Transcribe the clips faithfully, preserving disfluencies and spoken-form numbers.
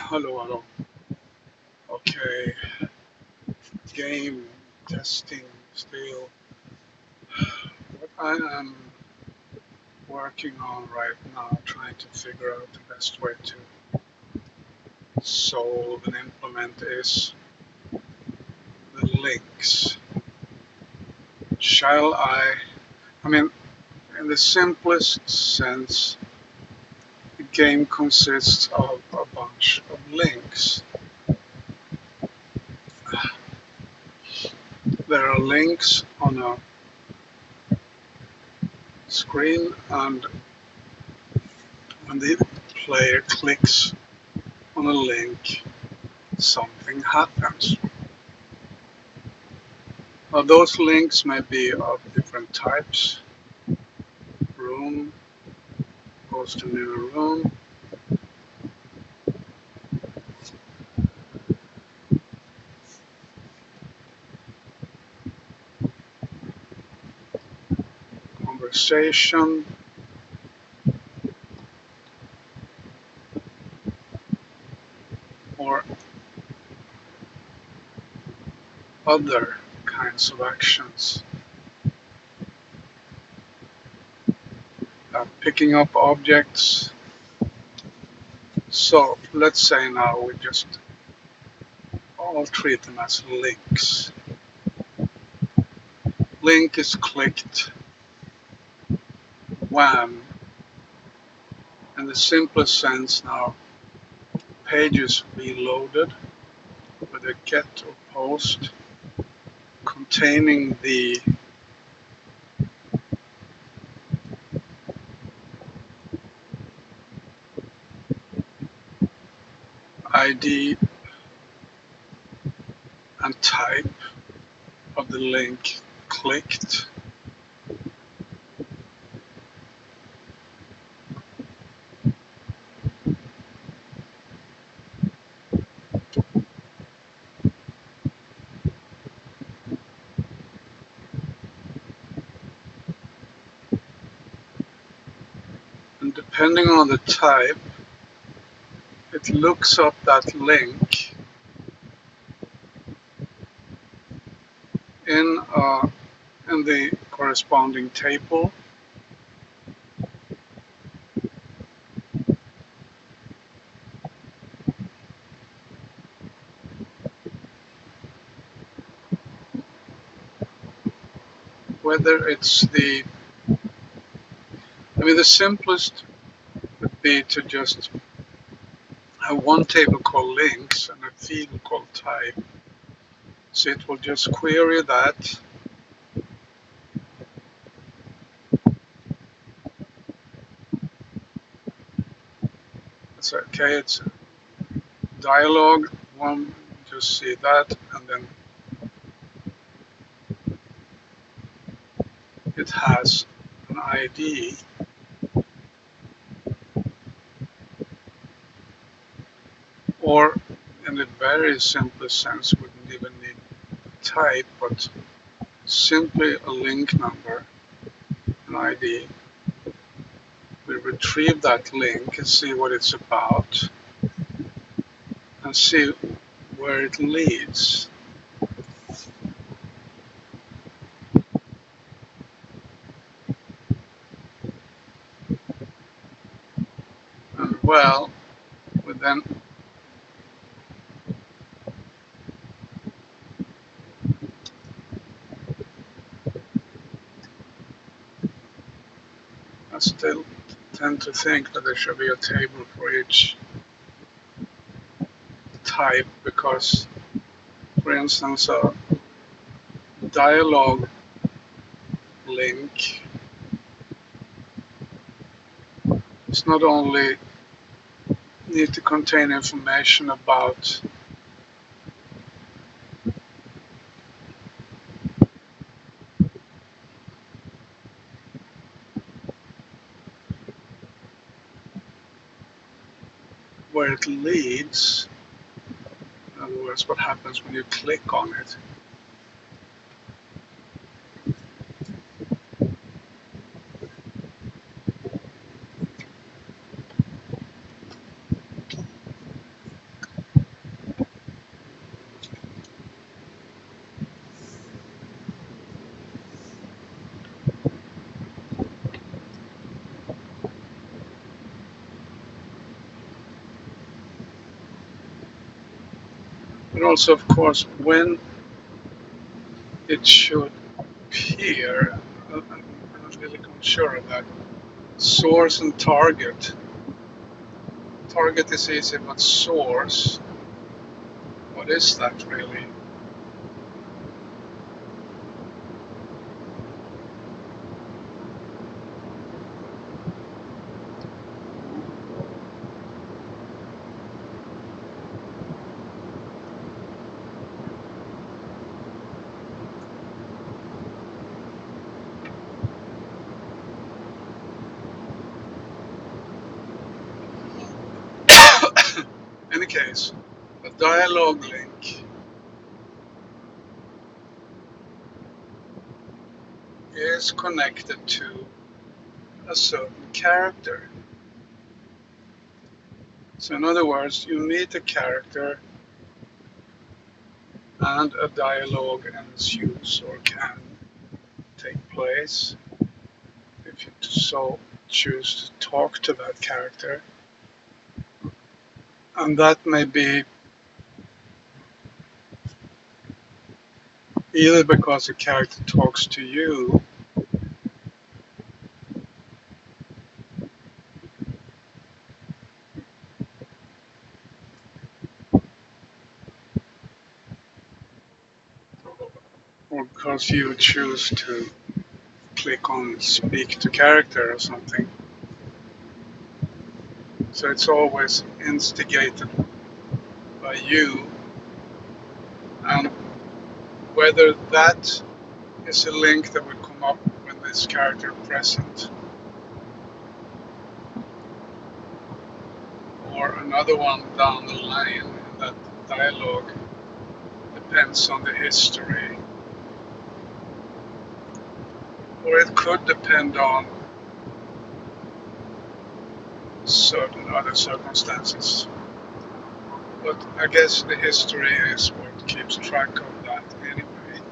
Hello, hello. Okay, game testing still. What I am working on right now, trying to figure out the best way to solve and implement is the links. Shall I? I mean, in the simplest sense, the game consists of a bunch of links. There are links on a screen, and when the player clicks on a link, something happens. Now, those links may be of different types. Room goes to new room. Conversation. Or other kinds of actions. Uh, picking up objects. So let's say now we just all treat them as links. Link is clicked when, in the simplest sense now, pages reloaded with a get or post containing the I D and type of the link clicked. And depending on the type, it looks up that link in uh, in the corresponding table, whether it's the, I mean, the simplest would be to just have one table called links and a field called type. So it will just query that. It's okay, it's a dialogue. One, just see that, and then it has an I D. Or in the very simplest sense, wouldn't even need type, but simply a link number, an I D. We retrieve that link and see what it's about and see where it leads. And well, we then I still tend to think that there should be a table for each type because, for instance, a dialogue link is not only need to contain information about where it leads, in other words, what happens when you click on it. And also, of course, when it should appear, uh, I'm not really sure of that. Source and target. Target is easy, but source, what is that really? In any case, a dialogue link is connected to a certain character. So in other words, you meet a character and a dialogue ensues or can take place if you so choose to talk to that character. And that may be either because the character talks to you, or because you choose to click on speak to character or something. So it's always instigated by you, and whether that is a link that will come up with this character present or another one down the line in that dialogue depends on the history, or it could depend on certain other circumstances. But I guess the history is what keeps track of that anyway.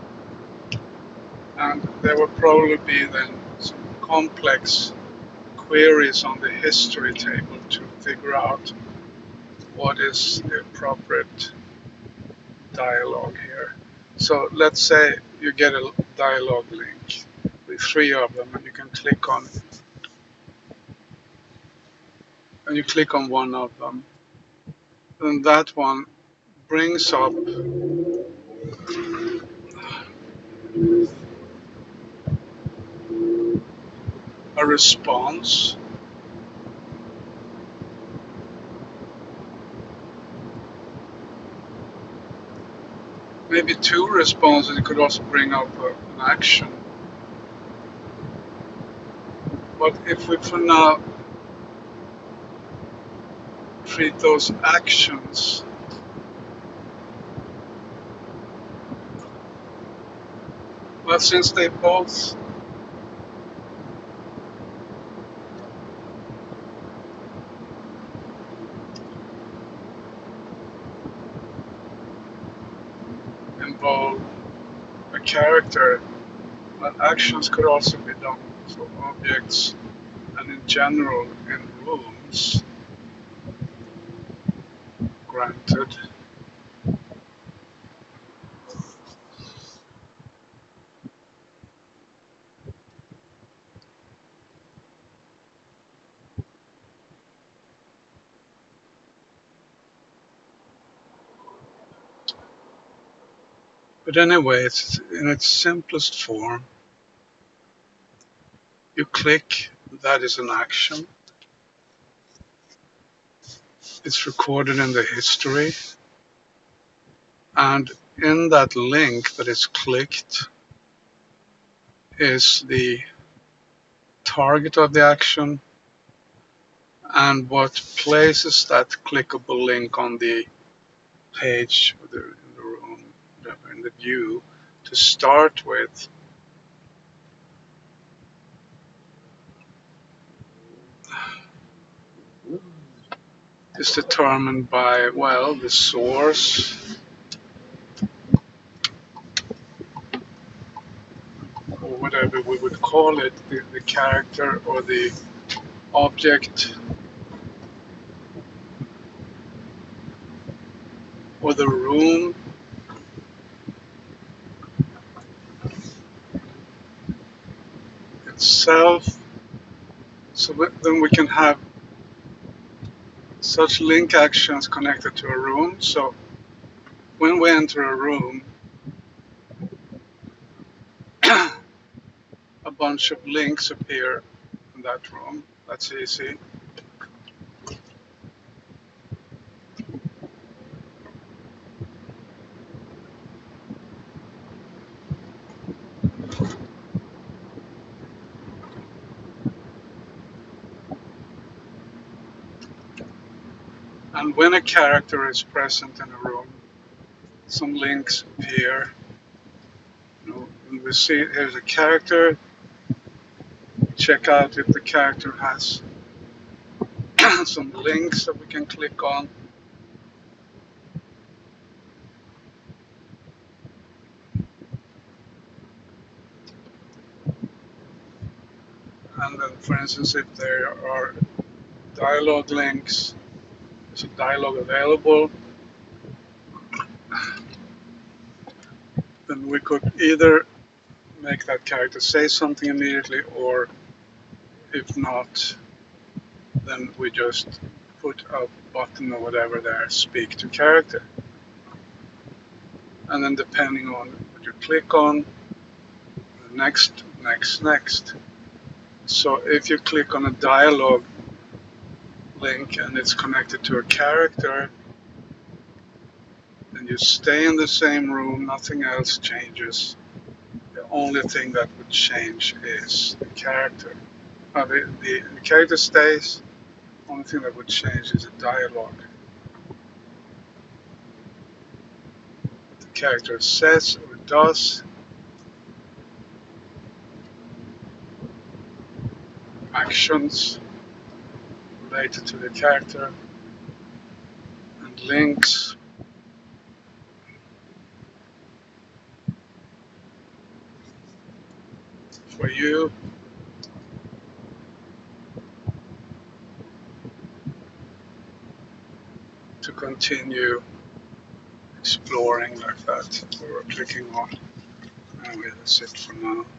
And there will probably be then some complex queries on the history table to figure out what is the appropriate dialogue here. So let's say you get a dialogue link with three of them, and you can click on and you click on one of them, and that one brings up a response, maybe two responses. It could also bring up a, an action. But if we for now treat those actions well, since they both involve a character, but actions could also be done for objects and in general in rooms, granted. But anyway, it's in its simplest form. You click, that is an action. It's recorded in the history. And in that link that is clicked is the target of the action and what places that clickable link on the page or the, in the room, whatever, in the view to start with. Is determined by, well, the source or whatever we would call it, the, the character or the object, or the room itself. So then we can have such link actions connected to a room. So when we enter a room, a bunch of links appear in that room. That's easy. And when a character is present in a room, some links appear. You know, when we see here's a character, check out if the character has some links that we can click on. And then, for instance, if there are dialogue links, there's a dialogue available, then we could either make that character say something immediately, or if not, then we just put a button or whatever there, speak to character. And then depending on what you click on, next, next, next. So if you click on a dialogue link and it's connected to a character, then you stay in the same room, nothing else changes. The only thing that would change is the character. Uh, the, the, the character stays, the only thing that would change is a dialogue. What the character says or does, actions related to the character, and links. For you, to continue exploring like that, or clicking on. And that's it for now.